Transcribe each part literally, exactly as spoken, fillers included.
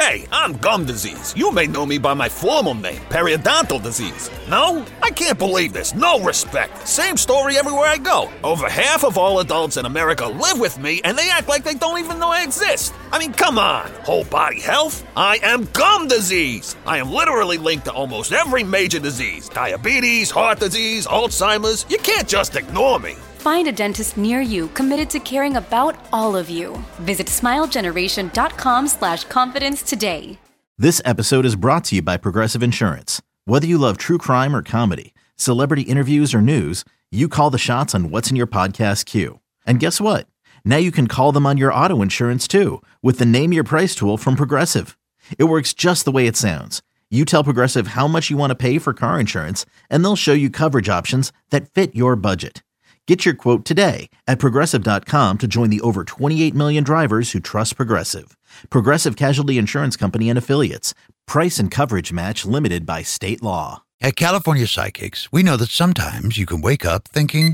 Hey, I'm gum disease. You may know me by my formal name, periodontal disease. No? I can't believe this. No respect. Same story everywhere I go. Over half of all adults in America live with me, and they act like they don't even know I exist. I mean, come on. Whole body health? I am gum disease. I am literally linked to almost every major disease. Diabetes, heart disease, Alzheimer's. You can't just ignore me. Find a dentist near you committed to caring about all of you. Visit smilegeneration.com slash confidence today. This episode is brought to you by Progressive Insurance. Whether you love true crime or comedy, celebrity interviews or news, you call the shots on what's in your podcast queue. And guess what? Now you can call them on your auto insurance too with the Name Your Price tool from Progressive. It works just the way it sounds. You tell Progressive how much you want to pay for car insurance, and they'll show you coverage options that fit your budget. Get your quote today at Progressive dot com to join the over twenty-eight million drivers who trust Progressive. Progressive Casualty Insurance Company and Affiliates. Price and coverage match limited by state law. At California Psychics, we know that sometimes you can wake up thinking,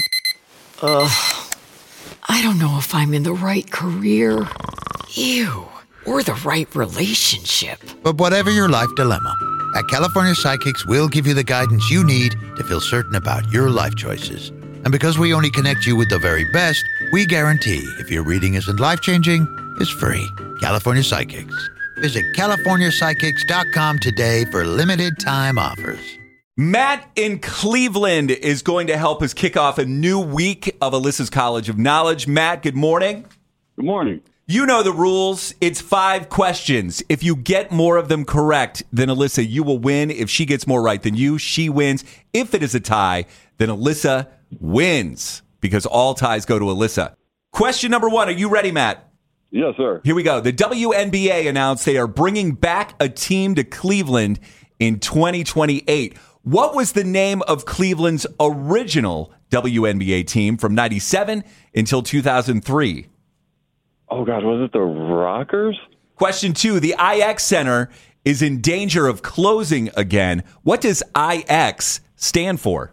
Ugh, I don't know if I'm in the right career. Ew, or the right relationship. But whatever your life dilemma, at California Psychics, we'll give you the guidance you need to feel certain about your life choices. And because we only connect you with the very best, we guarantee if your reading isn't life-changing, it's free. California Psychics. Visit California Psychics dot com today for limited time offers. Matt in Cleveland is going to help us kick off a new week of Alyssa's College of Knowledge. Matt, good morning. Good morning. You know the rules. It's five questions. If you get more of them correct than Alyssa, you will win. If she gets more right than you, she wins. If it is a tie, then Alyssa wins because all ties go to Alyssa. Question number one. Are you ready, Matt? Yes, sir. Here we go. The W N B A announced they are bringing back a team to Cleveland in twenty twenty-eight. What was the name of Cleveland's original W N B A team from ninety-seven until two thousand three? Oh, God, was it the Rockers? Question two. The I X Center is in danger of closing again. What does I X stand for?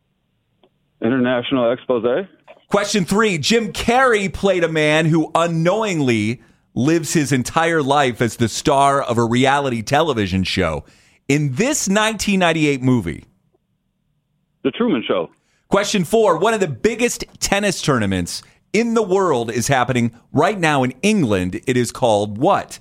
International Expose? Question three. Jim Carrey played a man who unknowingly lives his entire life as the star of a reality television show. In this nineteen ninety-eight movie. The Truman Show. Question four. One of the biggest tennis tournaments in the world is happening right now in England. It is called what?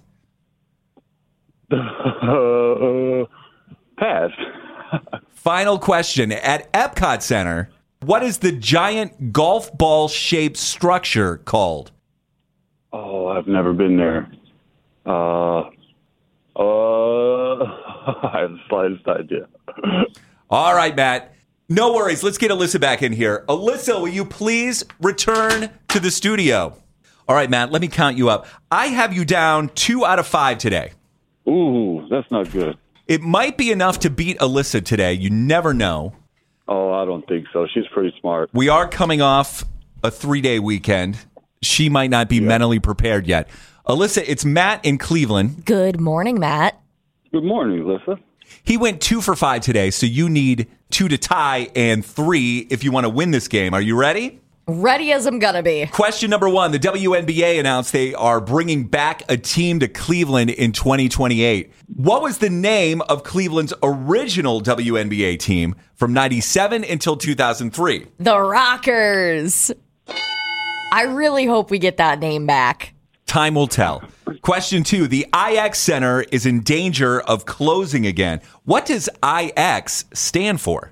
Uh, pass. Final question. At Epcot Center, what is the giant golf ball shaped structure called? Oh, I've never been there. Uh, uh, I have the slightest idea. All right, Matt. No worries. Let's get Alyssa back in here. Alyssa, will you please return to the studio? All right, Matt, let me count you up. I have you down two out of five today. Ooh, that's not good. It might be enough to beat Alyssa today. You never know. Oh, I don't think so. She's pretty smart. We are coming off a three-day weekend. She might not be yeah. mentally prepared yet. Alyssa, it's Matt in Cleveland. Good morning, Matt. Good morning, Alyssa. He went two for five today, so you need two to tie and three if you want to win this game. Are you ready? Ready as I'm gonna be. Question number one. The W N B A announced they are bringing back a team to Cleveland in twenty twenty-eight. What was the name of Cleveland's original W N B A team from ninety-seven until two thousand three? The Rockers. I really hope we get that name back. Time will tell. Question two. The I X Center is in danger of closing again. What does I X stand for?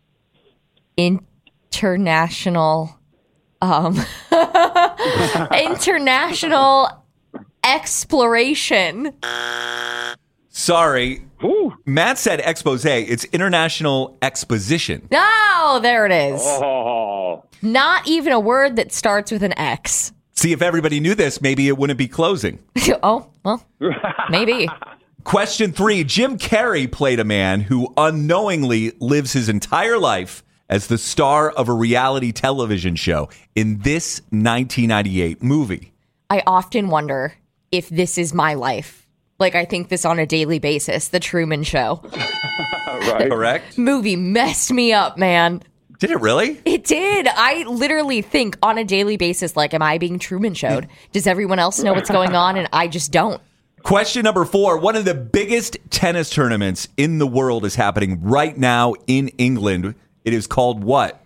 International... Um, international exploration. Sorry. Ooh. Matt said expose. It's international exposition. Oh, there it is. Oh. Not even a word that starts with an X. See, if everybody knew this, maybe it wouldn't be closing. Oh, well, maybe. Question three. Jim Carrey played a man who unknowingly lives his entire life as the star of a reality television show in this nineteen ninety-eight movie. I often wonder if this is my life. Like, I think this on a daily basis. The Truman Show. Right. Correct. Movie messed me up, man. Did it really? It did. I literally think on a daily basis, like, am I being Truman Showed? Does everyone else know what's going on and I just don't? Question number four. One of the biggest tennis tournaments in the world is happening right now in England. It is called what?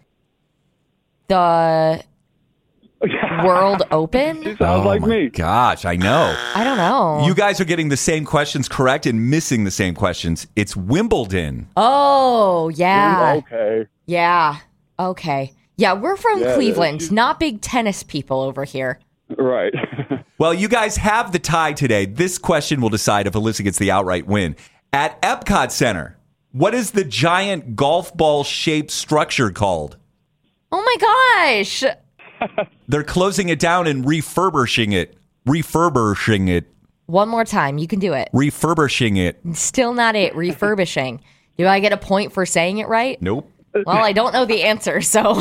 The World Open? She sounds oh like my me. gosh, I know. I don't know. You guys are getting the same questions correct and missing the same questions. It's Wimbledon. Oh, yeah. Okay. Yeah. Okay. Yeah, we're from Yeah, Cleveland. yeah. Not big tennis people over here. Right. Well, you guys have the tie today. This question will decide if Alyssa gets the outright win. At Epcot Center, what is the giant golf ball shaped structure called? Oh my gosh. They're closing it down and refurbishing it. Refurbishing it. One more time. You can do it. Refurbishing it. Still not it. Refurbishing. Do I get a point for saying it right? Nope. Well, I don't know the answer, so.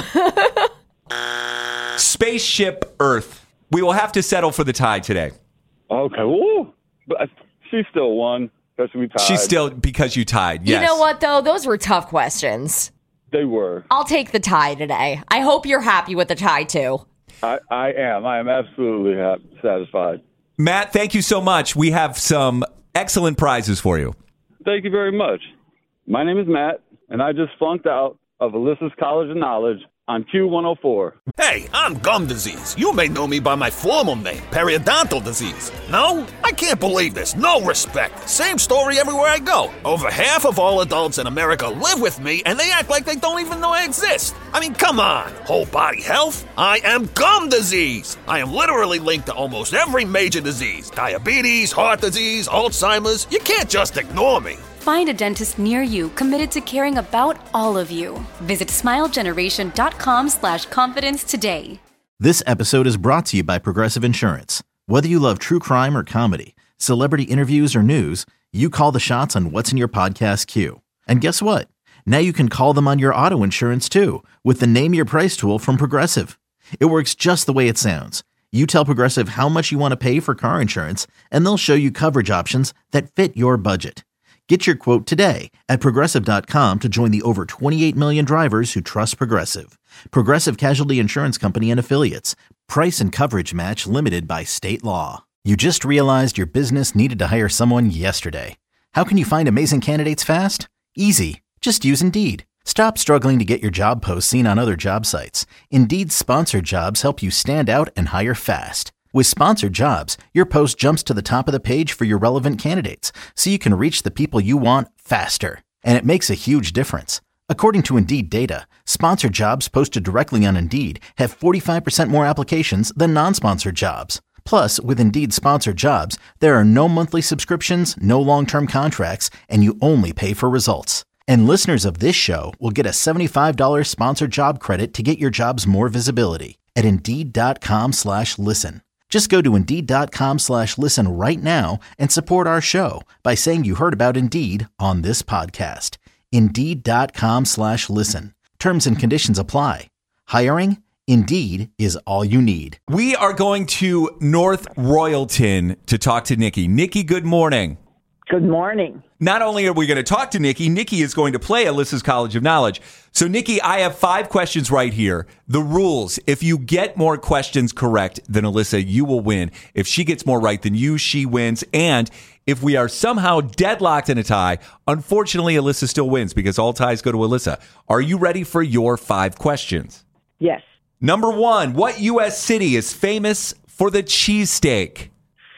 Spaceship Earth. We will have to settle for the tie today. Okay. Woo. But she still won because we tied. She's still, because you tied. Yes. You know what, though? Those were tough questions. They were. I'll take the tie today. I hope you're happy with the tie, too. I, I am. I am absolutely ha- satisfied. Matt, thank you so much. We have some excellent prizes for you. Thank you very much. My name is Matt, and I just flunked out of Alyssa's College of Knowledge on Q one oh four. Hey, I'm gum disease. You may know me by my formal name, periodontal disease. No? I can't believe this. No respect. Same story everywhere I go. Over half of all adults in America live with me, and they act like they don't even know I exist. I mean, come on. Whole body health? I am gum disease. I am literally linked to almost every major disease. Diabetes, heart disease, Alzheimer's. You can't just ignore me. Find a dentist near you committed to caring about all of you. Visit smilegeneration.com slash confidence today. This episode is brought to you by Progressive Insurance. Whether you love true crime or comedy, celebrity interviews or news, you call the shots on what's in your podcast queue. And guess what? Now you can call them on your auto insurance too with the Name Your Price tool from Progressive. It works just the way it sounds. You tell Progressive how much you want to pay for car insurance, and they'll show you coverage options that fit your budget. Get your quote today at Progressive dot com to join the over twenty-eight million drivers who trust Progressive. Progressive Casualty Insurance Company and Affiliates. Price and coverage match limited by state law. You just realized your business needed to hire someone yesterday. How can you find amazing candidates fast? Easy. Just use Indeed. Stop struggling to get your job posts seen on other job sites. Indeed's sponsored jobs help you stand out and hire fast. With sponsored jobs, your post jumps to the top of the page for your relevant candidates, so you can reach the people you want faster. And it makes a huge difference. According to Indeed data, sponsored jobs posted directly on Indeed have forty-five percent more applications than non-sponsored jobs. Plus, with Indeed sponsored jobs, there are no monthly subscriptions, no long-term contracts, and you only pay for results. And listeners of this show will get a seventy-five dollars sponsored job credit to get your jobs more visibility at Indeed.com slash listen. Just go to Indeed.com slash listen right now and support our show by saying you heard about Indeed on this podcast. Indeed.com slash listen. Terms and conditions apply. Hiring? Indeed is all you need. We are going to North Royalton to talk to Nikki. Nikki, good morning. Good morning. Not only are we going to talk to Nikki, Nikki is going to play Alyssa's College of Knowledge. So, Nikki, I have five questions right here. The rules: if you get more questions correct than Alyssa, you will win. If she gets more right than you, she wins. And if we are somehow deadlocked in a tie, unfortunately, Alyssa still wins because all ties go to Alyssa. Are you ready for your five questions? Yes. Number one, what U S city is famous for the cheesesteak?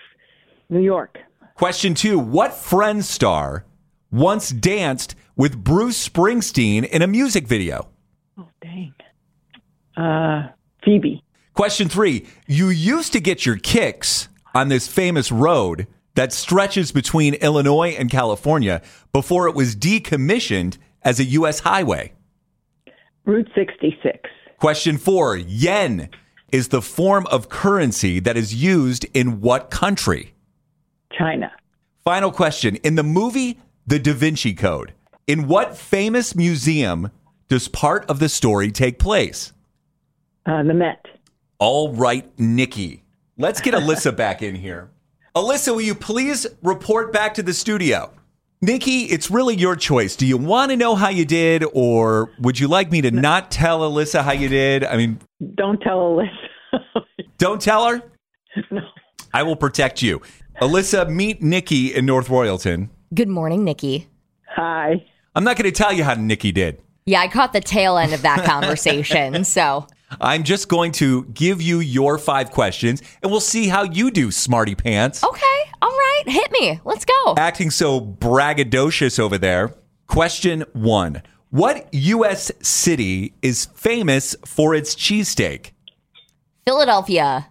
New York. Question two, what Friends star once danced with Bruce Springsteen in a music video? Oh, dang. Uh, Phoebe. Question three, you used to get your kicks on this famous road that stretches between Illinois and California before it was decommissioned as a U S highway. Route sixty-six. Question four, yen is the form of currency that is used in what country? China. Final question. In the movie The Da Vinci Code, in what famous museum does part of the story take place? Uh, the Met. All right, Nikki. Let's get Alyssa back in here. Alyssa, will you please report back to the studio? Nikki, it's really your choice. Do you want to know how you did, or would you like me to not tell Alyssa how you did? I mean, don't tell Alyssa. Don't tell her? No. I will protect you. Alyssa, meet Nikki in North Royalton. Good morning, Nikki. Hi. I'm not going to tell you how Nikki did. Yeah, I caught the tail end of that conversation, so. I'm just going to give you your five questions, and we'll see how you do, smarty pants. Okay, all right, hit me. Let's go. Acting so braggadocious over there. Question one. What U S city is famous for its cheesesteak? Philadelphia.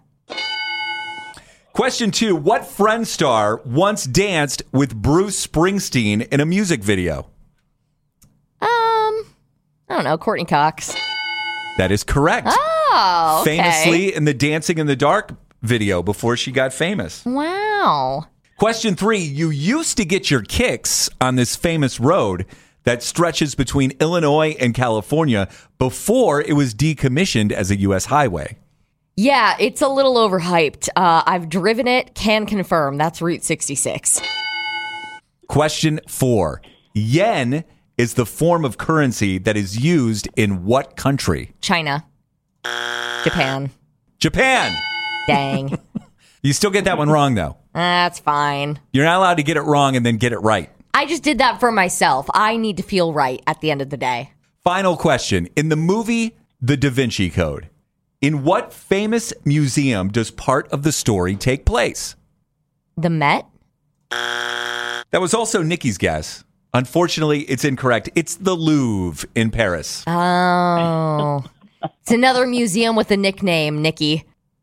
Question two. What Friend star once danced with Bruce Springsteen in a music video? Um, I don't know, Courtney Cox. That is correct. Oh, okay. Famously in the Dancing in the Dark video before she got famous. Wow. Question three. You used to get your kicks on this famous road that stretches between Illinois and California before it was decommissioned as a U S highway. Yeah, it's a little overhyped. Uh, I've driven it, can confirm. That's Route sixty-six. Question four. Yen is the form of currency that is used in what country? China. Japan. Japan. Dang. You still get that one wrong, though. That's fine. You're not allowed to get it wrong and then get it right. I just did that for myself. I need to feel right at the end of the day. Final question. In the movie The Da Vinci Code, in what famous museum does part of the story take place? The Met? That was also Nikki's guess. Unfortunately, it's incorrect. It's the Louvre in Paris. Oh. It's another museum with a nickname, Nikki.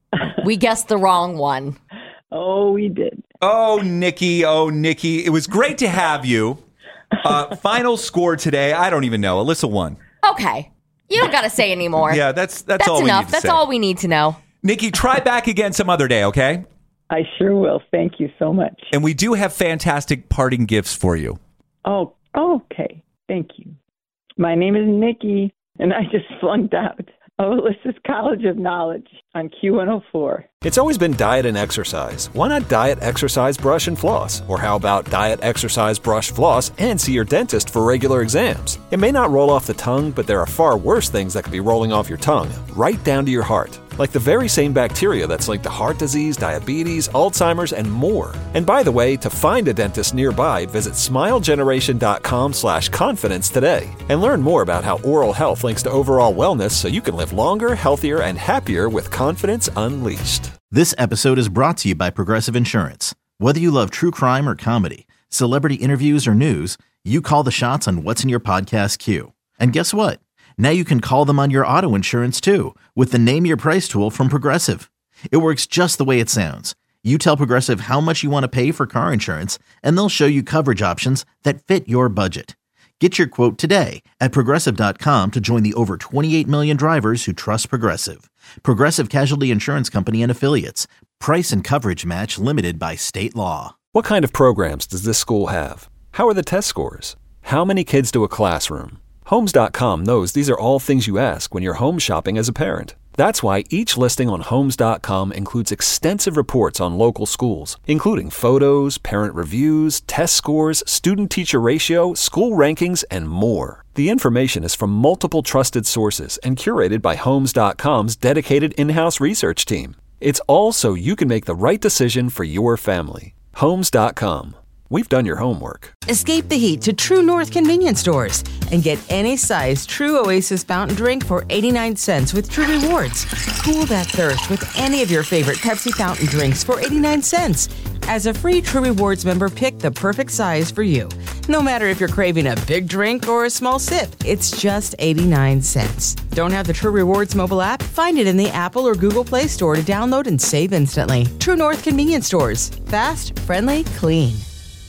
We guessed the wrong one. Oh, we did. Oh, Nikki. Oh, Nikki. It was great to have you. Uh, final score today. I don't even know. Alyssa won. Okay. You don't got to say anymore. Yeah, that's that's, that's all enough. we need to That's say. all we need to know. Nikki, try back again some other day, okay? I sure will. Thank you so much. And we do have fantastic parting gifts for you. Oh, okay. Thank you. My name is Nikki, and I just flunked out of Alyssa's College of Knowledge on Q one oh four. It's always been diet and exercise. Why not diet, exercise, brush, and floss? Or how about diet, exercise, brush, floss, and see your dentist for regular exams? It may not roll off the tongue, but there are far worse things that could be rolling off your tongue, right down to your heart. Like the very same bacteria that's linked to heart disease, diabetes, Alzheimer's, and more. And by the way, to find a dentist nearby, visit smilegeneration.com slash confidence today. And learn more about how oral health links to overall wellness so you can live longer, healthier, and happier with confidence unleashed. This episode is brought to you by Progressive Insurance. Whether you love true crime or comedy, celebrity interviews or news, you call the shots on what's in your podcast queue. And guess what? Now you can call them on your auto insurance too with the Name Your Price tool from Progressive. It works just the way it sounds. You tell Progressive how much you want to pay for car insurance, and they'll show you coverage options that fit your budget. Get your quote today at Progressive dot com to join the over twenty-eight million drivers who trust Progressive. Progressive Casualty Insurance Company and Affiliates. Price and coverage match limited by state law. What kind of programs does this school have? How are the test scores? How many kids do a classroom? Homes dot com knows these are all things you ask when you're home shopping as a parent. That's why each listing on Homes dot com includes extensive reports on local schools, including photos, parent reviews, test scores, student-teacher ratio, school rankings, and more. The information is from multiple trusted sources and curated by Homes dot com's dedicated in-house research team. It's all so you can make the right decision for your family. Homes dot com. We've done your homework. Escape the heat to True North convenience stores and get any size True Oasis fountain drink for eighty-nine cents with True Rewards. Cool that thirst with any of your favorite Pepsi fountain drinks for eighty-nine cents. As a free True Rewards member, pick the perfect size for you. No matter if you're craving a big drink or a small sip, it's just eighty-nine cents. Don't have the True Rewards mobile app? Find it in the Apple or Google Play Store to download and save instantly. True North convenience stores. Fast, friendly, clean.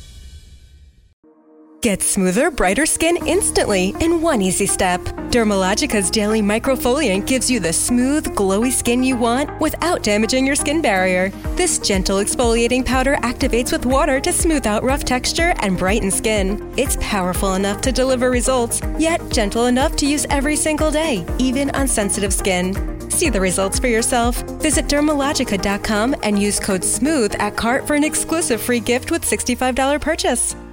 Get smoother, brighter skin instantly in one easy step. Dermalogica's Daily Microfoliant gives you the smooth, glowy skin you want without damaging your skin barrier. This gentle exfoliating powder activates with water to smooth out rough texture and brighten skin. It's powerful enough to deliver results, yet gentle enough to use every single day, even on sensitive skin. See the results for yourself. Visit dermalogica dot com and use code SMOOTH at cart for an exclusive free gift with sixty-five dollars purchase.